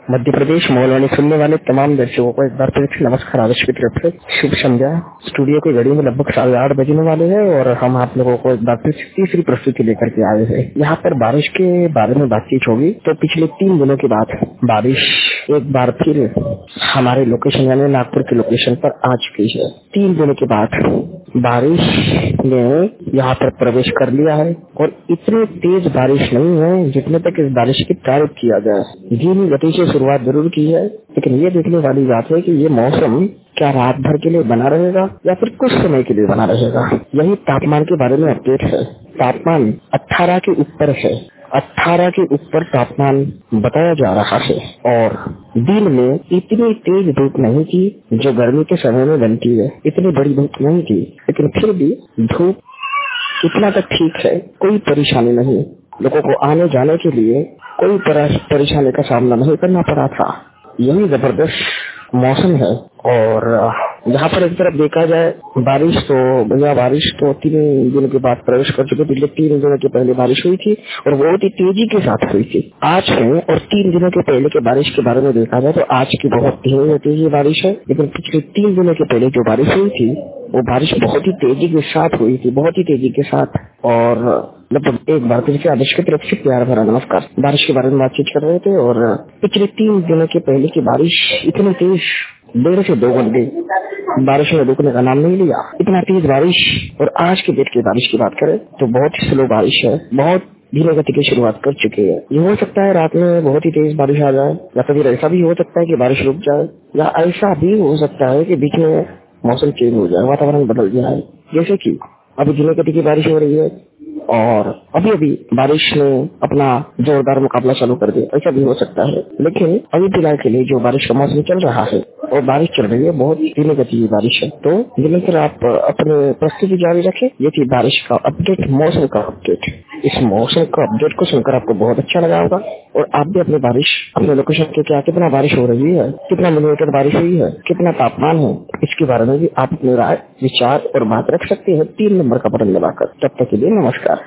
मध्य प्रदेश मोहलवाणी सुनने वाले तमाम दर्शकों को एक बार फिर से नमस्कार। आदर्श की तरफ से शुभ संध्या। स्टूडियो की घड़ी में लगभग 8:30 बजने वाले हैं और हम आप लोगों को एक बार फिर से तीसरी प्रस्तुति लेकर के आए हैं। यहाँ पर बारिश के बारे में बातचीत होगी। तो पिछले 3 दिनों के बाद बारिश एक बार फिर हमारे लोकेशन यानी नागपुर के लोकेशन पर आ चुकी है। 3 दिनों के बाद बारिश ने यहाँ पर प्रवेश कर लिया है और इतनी तेज बारिश नहीं है जितने तक इस बारिश की तारीफ किया जाए। धीमी गति से शुरुआत जरूर की है, लेकिन ये देखने वाली बात है कि ये मौसम क्या रात भर के लिए बना रहेगा या फिर कुछ समय के लिए बना रहेगा। यही तापमान के बारे में अपडेट है। तापमान 18 के ऊपर है। 18 के ऊपर तापमान बताया जा रहा है और दिन में इतनी तेज धूप नहीं थी जो गर्मी के समय में बनती है। इतनी बड़ी धूप नहीं थी, लेकिन फिर भी धूप इतना तक ठीक है, कोई परेशानी नहीं। लोगों को आने जाने के लिए कोई परेशानी का सामना नहीं करना पड़ा था। यही जबरदस्त मौसम है। और यहाँ पर एक तरफ देखा जाए बारिश तो 3 दिनों के बाद प्रवेश कर चुके। पिछले 3 दिनों के पहले बारिश हुई थी और बहुत ही तेजी के साथ हुई थी। आज है और 3 दिनों के पहले के बारिश के बारे में देखा जाए तो आज की बहुत तेजी बारिश है, लेकिन पिछले 3 दिनों के पहले जो बारिश हुई थी वो बारिश बहुत ही तेजी के साथ हुई थी, बहुत ही तेजी के साथ। और लगभग एक बार फिर से आदर्श की तरफ से प्यार भरा नमस्कार। बारिश के बारे में बातचीत कर रहे थे और पिछले 3 दिनों के पहले की बारिश इतनी तेज 1.5 से 2 घंटे बारिश ने रुकने का नाम नहीं लिया। इतना तेज बारिश। और आज के डेट की बारिश की बात करें तो बहुत ही स्लो बारिश है, बहुत धीरे गति की शुरुआत कर चुकी है। ये हो सकता है रात में बहुत ही तेज बारिश आ जाए, या फिर ऐसा भी हो सकता है कि बारिश रुक जाए, या ऐसा भी हो सकता है कि बीच में मौसम चेंज हो जाए, वातावरण बदल जाए। जैसे कि अभी धीरे गति की बारिश हो रही है और अभी अभी बारिश ने अपना जोरदार मुकाबला चालू कर दिया, ऐसा भी हो सकता है। लेकिन अभी फिलहाल के लिए जो बारिश का मौसम चल रहा है और बारिश चल रही है, बहुत धीमी गति की बारिश है। तो निरंतर आप अपने प्रस्तुति जारी रखें। ये थी बारिश का अपडेट, मौसम का अपडेट। इस मौसम का अपडेट को सुनकर आपको बहुत अच्छा लगा होगा और आप भी अपनी बारिश अपने लोकेशन के क्या कितना बारिश हो रही है, कितना मिलीमीटर बारिश हुई है, कितना तापमान है, इसके बारे में भी आप अपनी राय, विचार और बात रख सकते हैं 3 नंबर का बटन दबाकर। तब तक के लिए नमस्कार।